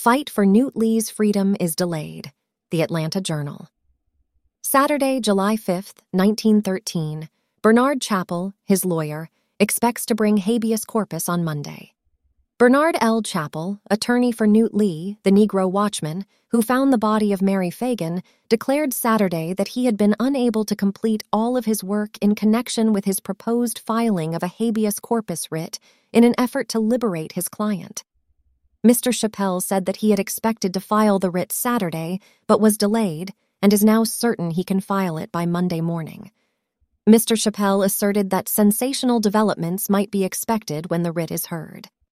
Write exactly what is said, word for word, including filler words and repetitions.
Fight for Newt Lee's freedom is delayed. The Atlanta Journal. Saturday, July fifth, nineteen thirteen, Bernard Chappell, his lawyer, expects to bring habeas corpus on Monday. Bernard L. Chappell, attorney for Newt Lee, the Negro watchman, who found the body of Mary Fagan, declared Saturday that he had been unable to complete all of his work in connection with his proposed filing of a habeas corpus writ in an effort to liberate his client. Mister Chappell said that he had expected to file the writ Saturday, but was delayed, and is now certain he can file it by Monday morning. Mister Chappell asserted that sensational developments might be expected when the writ is heard.